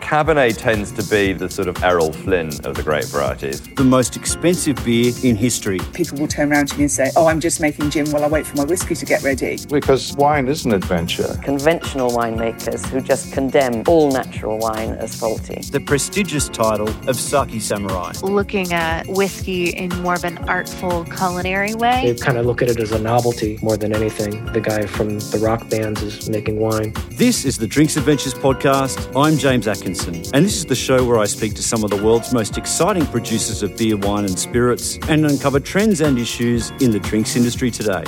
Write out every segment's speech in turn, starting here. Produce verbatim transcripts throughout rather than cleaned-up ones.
Cabernet tends to be the sort of Errol Flynn of the grape varieties. The most expensive beer in history. People will turn around to me and say, oh, I'm just making gin while I wait for my whiskey to get ready. Because wine is an adventure. Conventional winemakers who just condemn all natural wine as faulty. The prestigious title of Sake Samurai. Looking at whiskey in more of an artful culinary way. They kind of look at it as a novelty more than anything. The guy from the rock bands is making wine. This is the Drinks Adventures podcast. I'm James Atkinson, and this is the show where I speak to some of the world's most exciting producers of beer, wine and spirits and uncover trends and issues in the drinks industry today.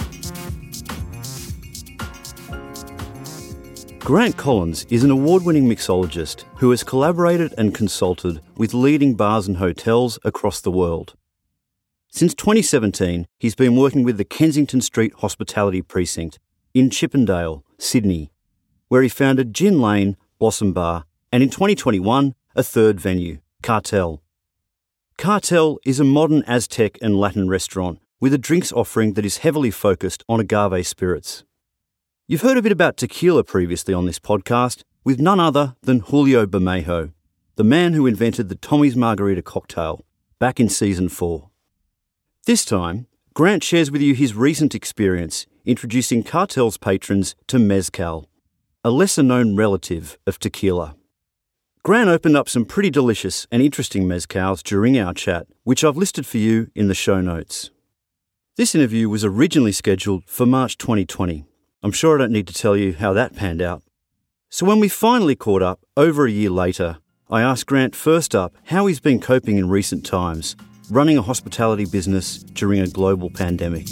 Grant Collins is an award-winning mixologist who has collaborated and consulted with leading bars and hotels across the world. Since twenty seventeen, he's been working with the Kensington Street Hospitality Precinct in Chippendale, Sydney, where he founded Gin Lane, Blossom Bar, and in twenty twenty-one, a third venue, Cartel. Cartel is a modern Aztec and Latin restaurant with a drinks offering that is heavily focused on agave spirits. You've heard a bit about tequila previously on this podcast with none other than Julio Bermejo, the man who invented the Tommy's Margarita cocktail back in season four. This time, Grant shares with you his recent experience introducing Cartel's patrons to mezcal, a lesser-known relative of tequila. Grant opened up some pretty delicious and interesting mezcals during our chat, which I've listed for you in the show notes. This interview was originally scheduled for March twenty twenty. I'm sure I don't need to tell you how that panned out. So when we finally caught up over a year later, I asked Grant first up how he's been coping in recent times, running a hospitality business during a global pandemic.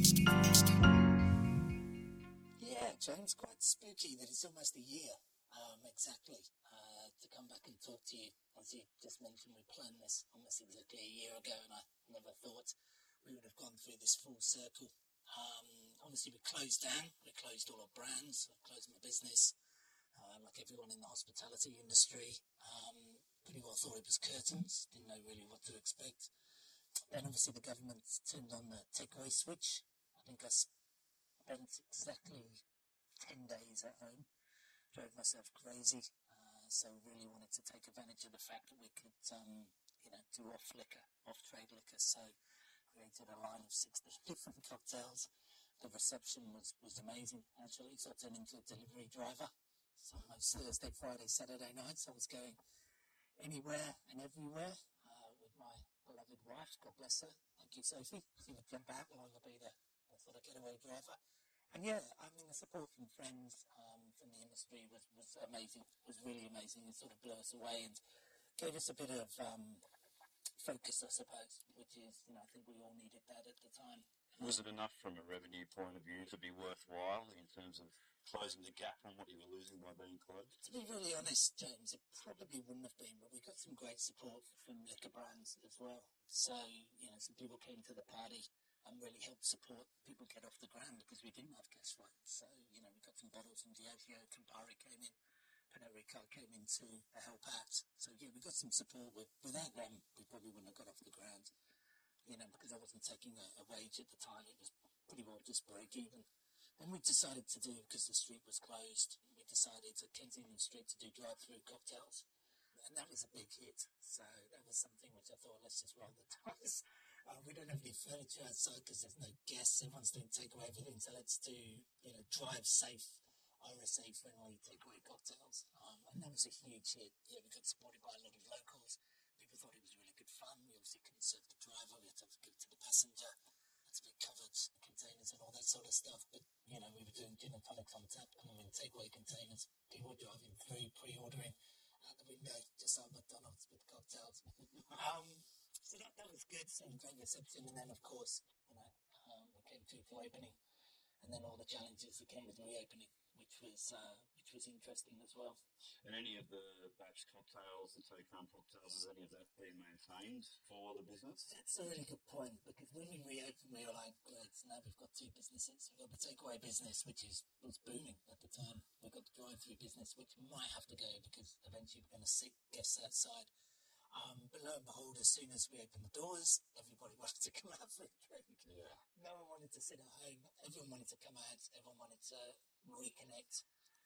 Yeah, James, quite spooky that it's almost a year, um, exactly, uh, to come back and talk to you. As you just mentioned, we planned this almost exactly a year ago, and I never thought we would have gone through this full circle. Um, obviously, we closed down. We closed all our brands. I closed my business, uh, like everyone in the hospitality industry. Um, pretty well thought it was curtains. Didn't know really what to expect. Then, obviously, the government turned on the takeaway switch. I think I spent exactly ten days at home. Drove myself crazy. Uh, so, really wanted to take advantage of the fact that we could, um, you know, do off liquor, off trade liquor. So, created a line of sixty different cocktails. The reception was, was amazing, actually, so I turned into a delivery driver. So most Thursday, Friday, Saturday nights, I was going anywhere and everywhere uh, with my beloved wife, God bless her. Thank you, Sophie. She would jump out while I'd be the, the sort of getaway driver. And yeah, I mean, the support from friends, um, from the industry was, was amazing. It was really amazing. It sort of blew us away and gave us a bit of um, focus, I suppose, which is, you know, I think we all needed that at the time. Was it enough from a revenue point of view to be worthwhile in terms of closing the gap on what you were losing by being closed? To be really honest, James, it probably wouldn't have been, but we got some great support from liquor brands as well. So, you know, some people came to the party and really helped support people get off the ground because we didn't have cash flow. So, you know, we got some bottles from Diageo, Campari came in, Pernod Ricard came in to help out. So, yeah, we got some support. With, without them, we probably wouldn't have got off the ground. You know, because I wasn't taking a, a wage at the time, it was pretty well just break even. Then we decided to do, because the street was closed, we decided at Kensington Street to do drive-through cocktails. And that was a big hit. So that was something which I thought, let's just roll the dice. Uh, we don't have any furniture outside because there's no guests. Everyone's doing takeaway everything. So let's do, you know, drive safe, R S A-friendly takeaway cocktails. Um, and that was a huge hit. Yeah, we got supported by a lot of locals. People thought it was really good fun. We obviously couldn't serve the driver. We had to give it to the passenger. Had to be covered containers and all that sort of stuff. But, you know, we were doing gin and tonics on tap. I mean, takeaway containers. People were driving through, pre-ordering out the window, just like McDonald's with cocktails. um, so that, that was good. So great reception. And then, of course, you know, um, we came to reopening. And then all the challenges that came with reopening, which was uh, which was interesting as well. And any of the batch cocktails, the take-home cocktails, has any of that been maintained for the business? That's a really good point, because when we reopened, we were like, great, now we've got two businesses. We've got the takeaway business, which is was booming at the time. We've got the drive-through business, which might have to go because eventually we're going to sit guests outside. Um, but lo and behold, as soon as we opened the doors, everybody wanted to come out for a drink. Yeah. No one wanted to sit at home. Everyone wanted to come out. Everyone wanted to reconnect.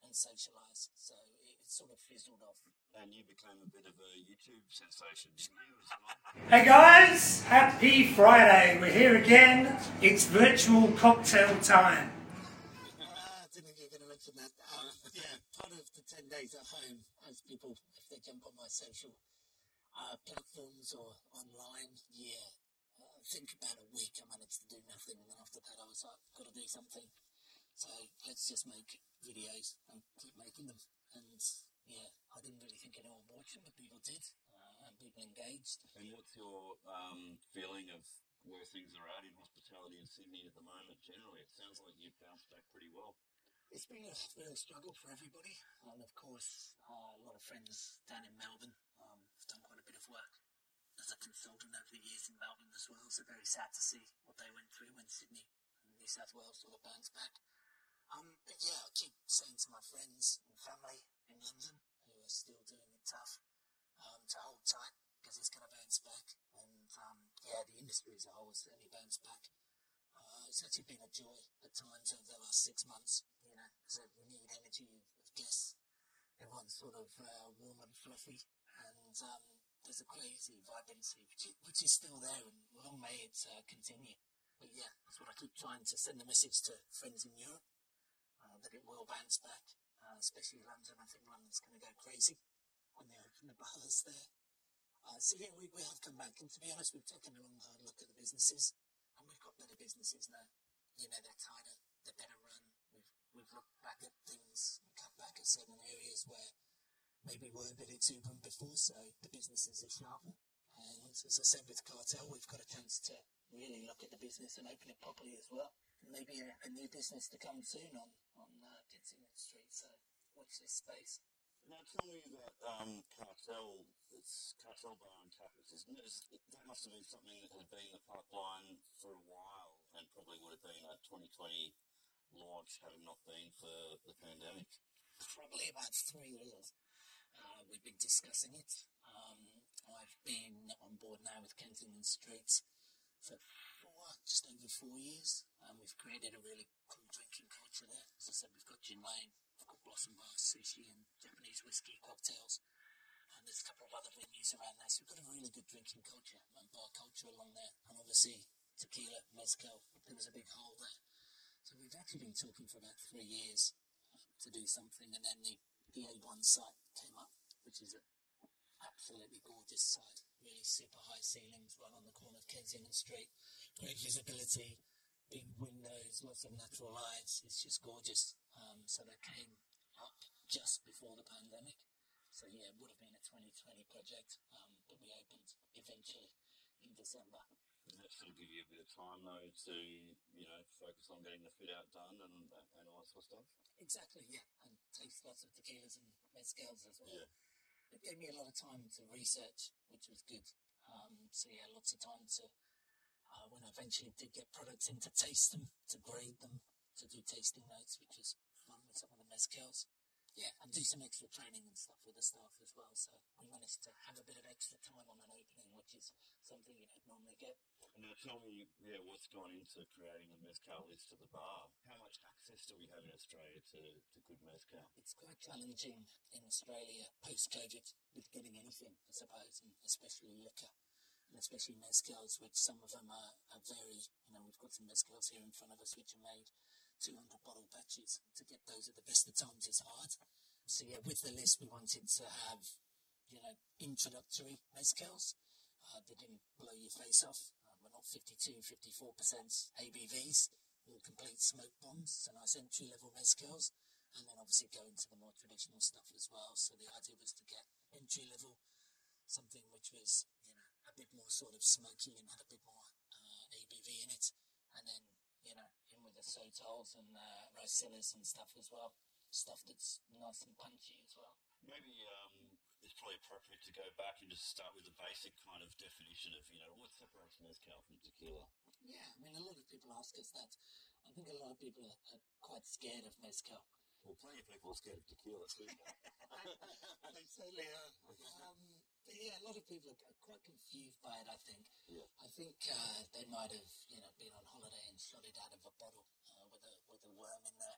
and socialise. So it, it sort of fizzled off. And you became a bit of a YouTube sensation, didn't you, as well? Hey guys, happy Friday. We're here again. It's virtual cocktail time. I didn't think you were going to mention that. Um, yeah, part of the ten days at home, as people, if they jump on my social uh, platforms or online, yeah, uh, I think about a week I managed to do nothing, and then after that I was like, got to do something. So let's just make videos and keep making them. And yeah, I didn't really think anyone watched them, but people did, uh, and people engaged. And what's your um, feeling of where things are at in hospitality in Sydney at the moment generally? It sounds like you've bounced back pretty well. It's been a real struggle for everybody, and of course uh, a lot of friends down in Melbourne. Um, I've done quite a bit of work as a consultant over the years in Melbourne as well, so very sad to see what they went through when Sydney and New South Wales sort of bounced back. Um, but yeah, I keep saying to my friends and family in London who are still doing it tough um, to hold tight, because it's going to bounce back. And um, yeah, the industry as a whole has certainly bounced back. Uh, it's actually been a joy at times over the last six months. You know, there's a renewed energy of, of guests. Everyone's sort of uh, warm and fluffy, and um, there's a crazy vibrancy which is, which is still there, and long may it uh, continue. But yeah, that's what I keep trying to send the message to friends in Europe. Uh, that it will bounce back, uh, especially London. I think London's going to go crazy when they open the bars there. Uh, so yeah, we, we have come back, and to be honest, we've taken a long hard look at the businesses, and we've got better businesses now. You know, they're tighter, they're better run. We've, we've looked back at things and cut back at certain areas where maybe we're a bit exuberant before, so the businesses are sharper. And as I said with Cartel, we've got a chance to really look at the business and open it properly as well. Maybe a, a new business to come soon on, on uh, Kensington Street, so watch this space. Now tell me about um, Cartel, it's Cartel Bar and Tapas, isn't it? Is, that must have been something that had been in the pipeline for a while, and probably would have been a twenty twenty launch had it not been for the pandemic. Probably about three years. Uh, we've been discussing it. Um, I've been on board now with Kensington Street for four, just over four years. Um, we've created a really cool drinking culture there. As I said, we've got Gin Lane, we've got Blossom Bar, sushi and Japanese whiskey cocktails. And there's a couple of other venues around there. So we've got a really good drinking culture and bar culture along there. And obviously tequila, mezcal, there was a big hole there. So we've actually been talking for about three years to do something. And then the, the A one site came up, which is a absolutely gorgeous site, really super high ceilings right on the corner of Kensington Street, great visibility, big windows, lots of natural lights. It's just gorgeous. Um, so that came up just before the pandemic. So yeah, it would have been a twenty twenty project, um, but we opened eventually in December. Does that sort of give you a bit of time though to, you know, focus on getting the fit out done and, and all that sort of stuff? Exactly, yeah, and taste lots of tequilas and mezcals as well. Yeah. It gave me a lot of time to research, which was good. Um, so yeah, lots of time to, uh, when I eventually did get products in, to taste them, to grade them, to do tasting notes, which was fun with some of the mezcals. Yeah, and do some extra training and stuff with the staff as well. So we managed to have a bit of extra time on an opening, which is something you don't normally get. And now tell me, yeah, what's gone into creating the mezcal list at the bar? How much access do we have in Australia to, to good mezcal? It's quite challenging in Australia post-COVID with getting anything, I suppose, and especially liquor, and especially mezcals, which some of them are, are very, you know, we've got some mezcals here in front of us which are made two hundred bottle batches. To get those at the best of times is hard. So yeah, with the list we wanted to have, you know, introductory mezcals. Uh, they didn't blow your face off. Uh, we're not fifty-two, fifty-four percent A B Vs, all complete smoke bombs, so nice entry level mezcals. And then obviously go into the more traditional stuff as well. So the idea was to get entry level, something which was, you know, a bit more sort of smoky and had a bit more uh, A B V in it. And then, you know, in with the sotols and uh, rosillas and stuff as well. Stuff that's nice and punchy as well. Maybe um, it's probably appropriate to go back and just start with the basic kind of definition of, you know, what separates mezcal from tequila? Yeah, I mean, a lot of people ask us that. I think a lot of people are, are quite scared of mezcal. Well, plenty of people are scared of tequila too. They totally are. Um, but yeah, a lot of people are quite confused by it, I think. Yeah. I think uh, they might have, you know, been on holiday and shot it out of a bottle uh, with a with a worm in there.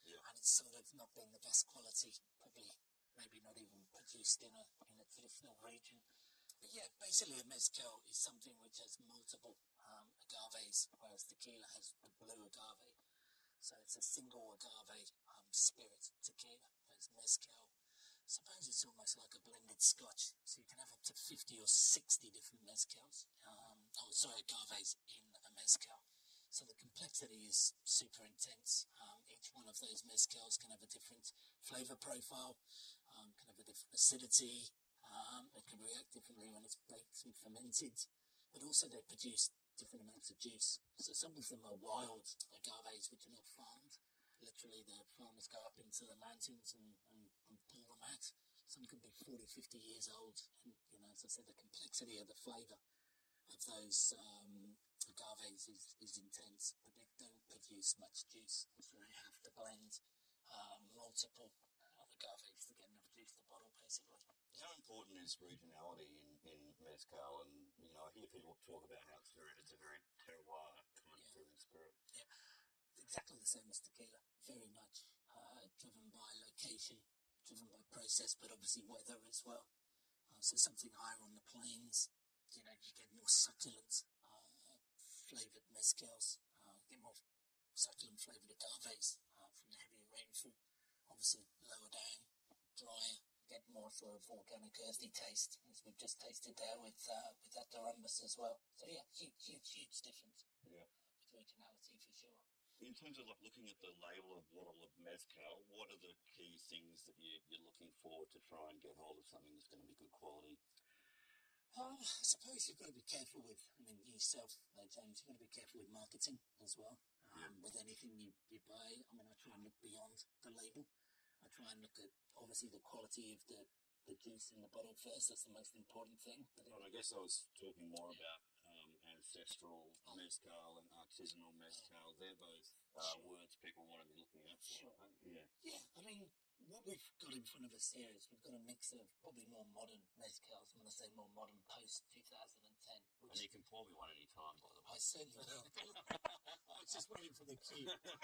Yeah. And it's sort of not been the best quality, probably maybe not even produced in a in a traditional region. But yeah, basically a mezcal is something which has multiple um, agaves, whereas tequila has the blue agave. So it's a single agave um, spirit tequila, whereas mezcal, I suppose it's almost like a blended scotch. So you can have up to fifty or sixty different mezcals, um, oh sorry, agaves in a mezcal. So the complexity is super intense. Um, each one of those mezcals can have a different flavor profile, um, can have a different acidity. Um, it can react differently when it's baked and fermented, but also they produce different amounts of juice. So some of them are wild agaves which are not farmed. Literally the farmers go up into the mountains and, and, and pull them out. Some can be forty, fifty years old. And, you know, as I said, the complexity of the flavour of those um, agaves is, is intense, but they don't produce much juice. So they have to blend um, multiple agaves to get enough juice to bottle, basically. How important is regionality in, in mezcal? And, you know, I hear people talk about how it's very, it's a very terroir kind of driven spirit. Yeah, exactly the same as tequila. Very much uh, driven by location, driven by process, but obviously weather as well. Uh, so something higher on the plains, you know, you get more succulent uh, flavoured mezcals, uh, get more succulent flavoured agaves uh, from the heavier rainfall. Obviously lower down, drier, get more sort of organic earthy taste, as we've just tasted there with uh, with that Dorumbus as well. So yeah, huge, huge, huge difference. Yeah. With regionality for sure. In terms of like looking at the label of bottle of mezcal, what are the key things that you, you're looking for to try and get hold of something that's going to be good quality? Um, I suppose you've got to be careful with, I mean, yourself, uh, James, you've got to be careful with marketing as well. Um, yeah. With anything you, you buy, I mean, I try and look beyond the label. I try and look at, obviously, the quality of the, the juice in the bottle first. That's the most important thing. But well, I guess I was talking more about um, ancestral mezcal and artisanal mezcal. They're both uh, sure. words people want to be looking at. Sure. Right? Yeah. Yeah, I mean, what we've got in front of us here is we've got a mix of probably more modern mezcals. I'm going to say more modern post two thousand ten. Which and you can pour me one any time, by the way. I certainly will. I was just waiting for the cue.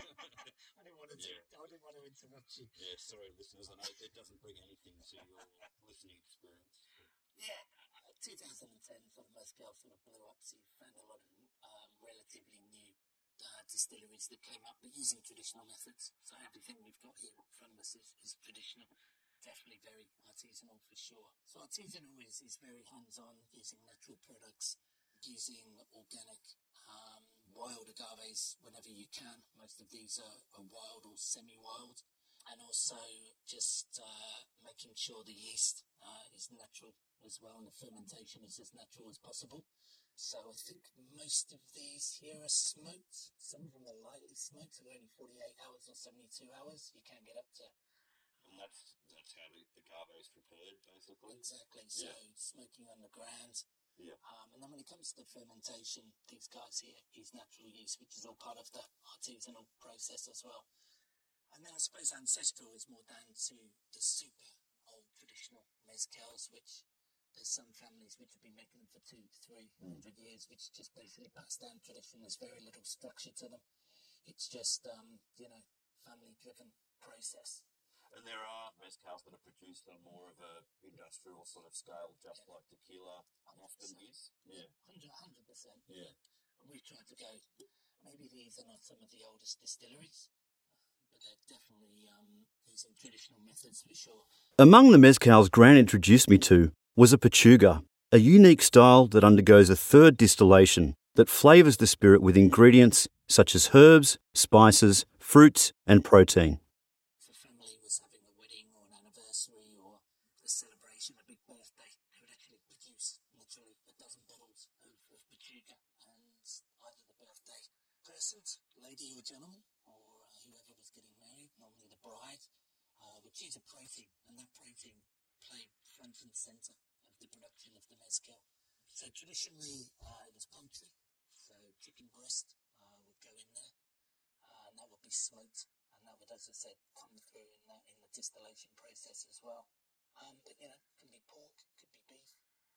I didn't want to. Yeah. I didn't want to interrupt you. Yeah, sorry, listeners. I know it doesn't bring anything to your listening experience. Yeah, uh, two thousand ten for the mezcal sort of blew up. So you found a lot of um, relatively new uh, distilleries that came up, but using traditional methods. So everything we've got here in front of us is, is traditional. Definitely very artisanal for sure. So artisanal is, is very hands-on, using natural products, using organic, um, wild agaves whenever you can. Most of these are, are wild or semi-wild. And also just uh, making sure the yeast uh, is natural as well, and the fermentation is as natural as possible. So I think most of these here are smoked. Some of them are lightly smoked, so only forty-eight hours or seventy-two hours. You can get up to... And that's that's how the agave is prepared, basically? Exactly. So yeah. Smoking underground. Yeah. Um, and then when it comes to the fermentation, these guys here use natural yeast, which is all part of the artisanal process as well. And then I suppose ancestral is more down to the super old traditional mezcals, which there's some families which have been making them for two, three hundred years, which just basically passed down tradition. There's very little structure to them. It's just, um, you know, family-driven process. And there are mezcals that are produced on more of a industrial sort of scale, just yeah. like tequila often is. Yeah, one hundred percent. Yeah. And we've tried to go, maybe these are not some of the oldest distilleries, but they're definitely um, using traditional methods for sure. Among the mezcals Grant introduced me to was a Pechuga, a unique style that undergoes a third distillation that flavours the spirit with ingredients such as herbs, spices, fruits and protein. If a family was having a wedding or an anniversary or a celebration, a big birthday, they would actually produce literally a dozen bottles of, of Pechuga, and either the birthday person, lady or gentleman, or uh, whoever was getting married, normally the bride, uh, would choose a protein, and that protein played front and centre of the production of the mezcal. So traditionally uh, it was poultry, so chicken breast uh, would go in there, uh, and that would be smoked, and that would, as I said, come through in the, in the distillation process as well. Um, but you know, it can be pork, could be beef.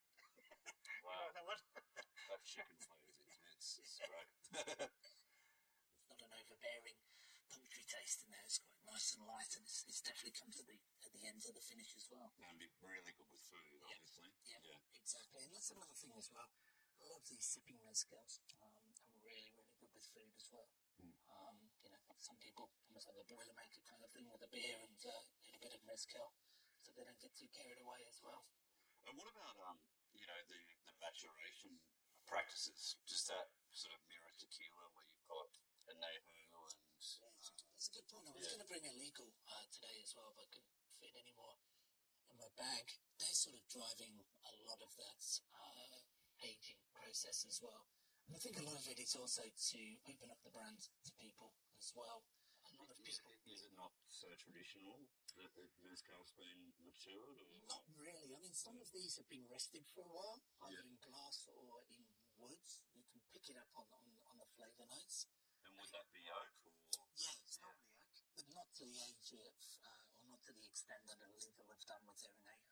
Wow, that chicken flavour is intense. It's great. It's not an overbearing poultry taste in there. It's quite nice and light, and it's, it's definitely comes at the at the end of the finish as well. And be really good with food, obviously. Yeah, yeah, exactly. And that's another thing as well. A lot of these sipping mezcals um, are really, really good with food as well. Mm. Um, you know, some people almost like a Boilermaker kind of thing with a beer and uh, a little bit of mezcal, so they don't get too carried away as well. And what about, um, you know, the, the maturation practices? Does that sort of mirror tequila where you've got añejo and... Yeah, that's a good point. I was yeah. going to bring a legal uh, today as well, but I couldn't fit any more in my bag. They're sort of driving a lot of that uh, aging process as well. And I think a lot of it is also to open up the brand to people as well. A lot of people... Is it not so traditional that mezcal's been matured? Or? Not really. I mean, some of these have been rested for a while, either yeah. in glass or in woods. You can pick it up on, on, on the flavour notes. And would that be oak? Or? Yeah, it's yeah. normally oak, but not to the age of, uh, or not to the extent that Illegal have done with their añejo.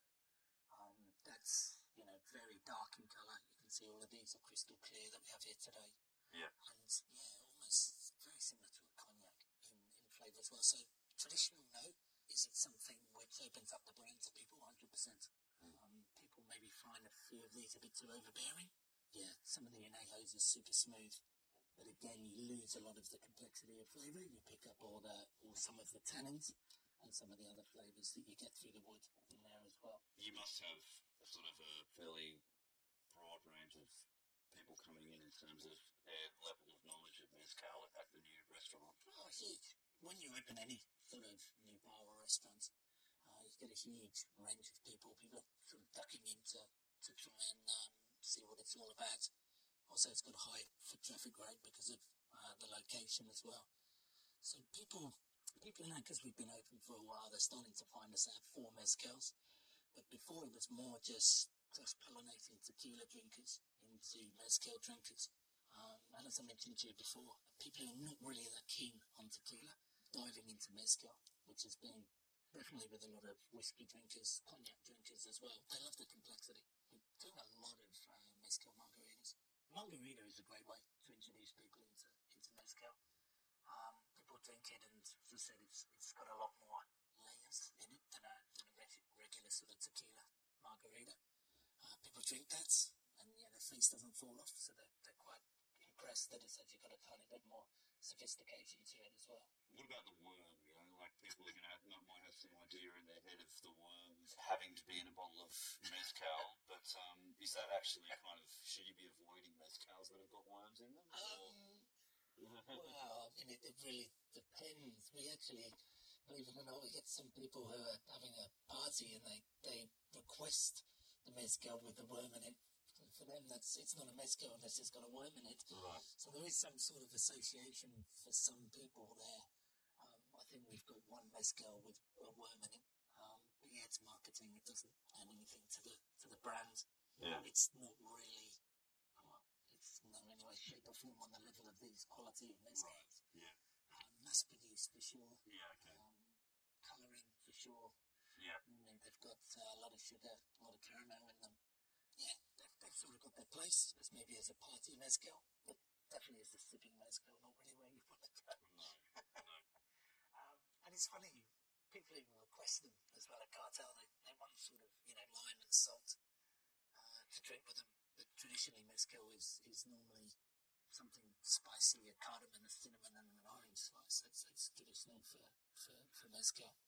Um, that's, you know, very dark in colour. You can see all of these are crystal clear that we have here today. Yeah. And, yeah, almost very similar to a cognac in, in flavour as well. So, traditional, no. Is it something which opens up the brand to people? one hundred percent. Mm. Um, people maybe find a few of these a bit too overbearing. Yeah, some of the añejos are super smooth. But again, you lose a lot of the complexity of flavour. You pick up all the, or some of the tannins and some of the other flavours that you get through the wood in there as well. You must have a sort of a fairly broad range of people coming in in terms of their level of knowledge of mezcal at the new restaurant. Oh, huge. When you open any sort of new bar or restaurant, uh, you get a huge range of people. People are sort of ducking in to, to try and um, see what it's all about. Also, it's got a high foot traffic rate because of uh, the location as well. So people, people now, because we've been open for a while, they're starting to find us out for mezcals. But before, it was more just cross-pollinating tequila drinkers into mezcal drinkers. Um, and as I mentioned to you before, people who are not really that keen on tequila diving into mezcal, which has been definitely with a lot of whiskey drinkers, cognac drinkers as well. They love the complexity. We're doing a lot of uh, mezcal margaritas. Margarita is a great way to introduce people into into mezcal. Um, people drink it, and as I said, it's it's got a lot more layers in it than a, than a regular sort of tequila margarita. Uh, people drink that, and yeah, their face doesn't fall off, so they're, they're quite impressed that it's actually got a tiny bit more sophistication to it as well. What about the worm? You know, like people are going to have, might have some idea in their head of the worms having to be in a bottle of mezcal, but um, is that actually kind of, should you be avoiding mezcals that have got worms in them? Um, well, I mean, it, it really depends. We actually, believe it or not, we get some people who are having a party and they, they request the mezcal with the worm in it. For them, that's it's not a mezcal unless it's got a worm in it. Right. So there is some sort of association for some people there. Um, I think we've got one mezcal with a worm in it. Um, but yeah, it's marketing. It doesn't add anything to the to the brand. Yeah. It's not really. Well, it's not in any way, shape, or form on the level of these quality of mezcals. Right. Yeah. Um, mass produced for sure. Yeah. Okay. Um, colouring for sure. Yeah. I mean, they've got uh, a lot of sugar, a lot of caramel in them. Yeah, they've, they've sort of got their place as maybe as a party mezcal, but definitely as a sipping mezcal, not really where you want to go. No, no. um, and it's funny, people even request them as well at Cartel. They, they want sort of, you know, lime and salt uh, to drink with them. But traditionally, mezcal is, is normally something spicy, a cardamom, a cinnamon, and an orange slice. It's, it's traditional for, for, for mezcal.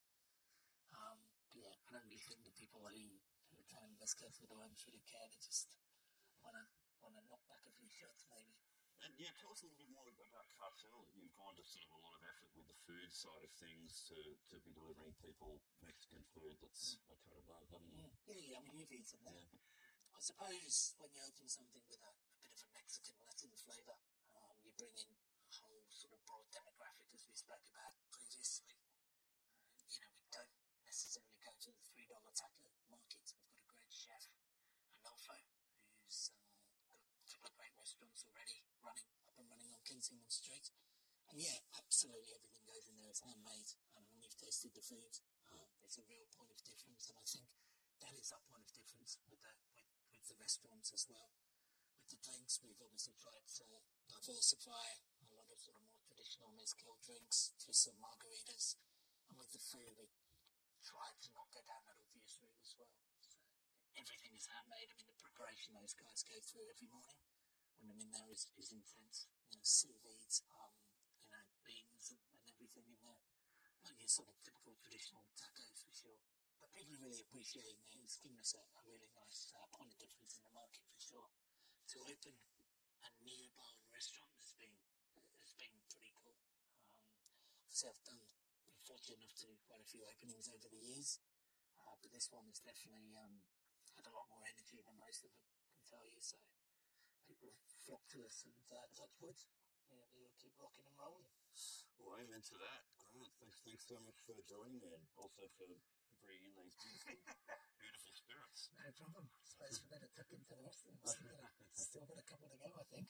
Um, but yeah, I don't really think the people who who are trying mezcal for the worms really care. They just want to want to knock back a few shots, maybe. And yeah, tell us a little bit more about Cartel. You've gone to sort of a lot of effort with the food side of things to, to be delivering people Mexican food that's mm. a cut above, haven't you? Yeah, yeah, I mean, you've eaten that. Yeah. I suppose when you open something with a, a bit of a Mexican Latin flavour, um, you bring in a whole sort of broad demographic, as we spoke about previously. Uh, you know, we don't necessarily go to the three dollar taco market. We've got a great chef, Anolfo, who's uh, got a couple of great restaurants already running up and running on Kensington Street. And yeah, absolutely everything goes in there. It's handmade. And when you've tasted the food, uh, it's a real point of difference. And I think that is our point of difference with the, with, with the restaurants as well. With the drinks, we've obviously tried to diversify a lot of sort of more traditional traditional mezcal drinks to some margaritas. And with the food, we tried to not go down that obvious route as well. So everything is handmade. I mean, the preparation those guys go through every morning when I'm in there is, is intense. You know, sous vides, um, you know, beans and, and everything in there. Not your sort of typical traditional tacos for sure. But people are really appreciating it. It's given us a, a really nice uh, point of difference in the market for sure. To open a new bar and restaurant has been has been pretty cool. Um, so I've done, been fortunate enough to do quite a few openings over the years, uh, but this one has definitely um, had a lot more energy than most of them, I can tell you. So people flock to us, and uh, touch wood, you know, you'll keep rocking and rolling. Well, amen to that. Grant, thanks, thanks so much for joining me, and also for bringing in these beautiful, beautiful spirits. No problem. I suppose we better tuck into the rest of them. Still got, a, still got a couple to go, I think.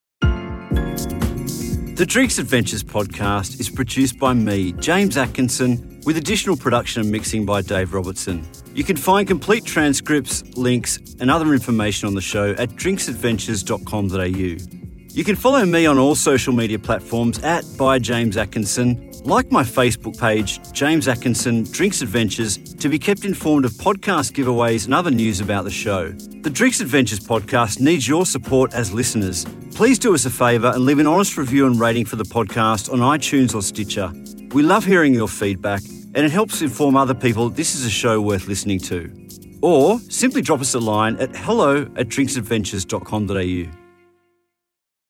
The Drinks Adventures podcast is produced by me, James Atkinson, with additional production and mixing by Dave Robertson. You can find complete transcripts, links, and other information on the show at drinks adventures dot com dot a u. You can follow me on all social media platforms at by James Atkinson. Like my Facebook page, James Atkinson Drinks Adventures, to be kept informed of podcast giveaways and other news about the show. The Drinks Adventures podcast needs your support as listeners. Please do us a favour and leave an honest review and rating for the podcast on iTunes or Stitcher. We love hearing your feedback, and it helps inform other people this is a show worth listening to. Or simply drop us a line at hello at drinks adventures dot com dot a u.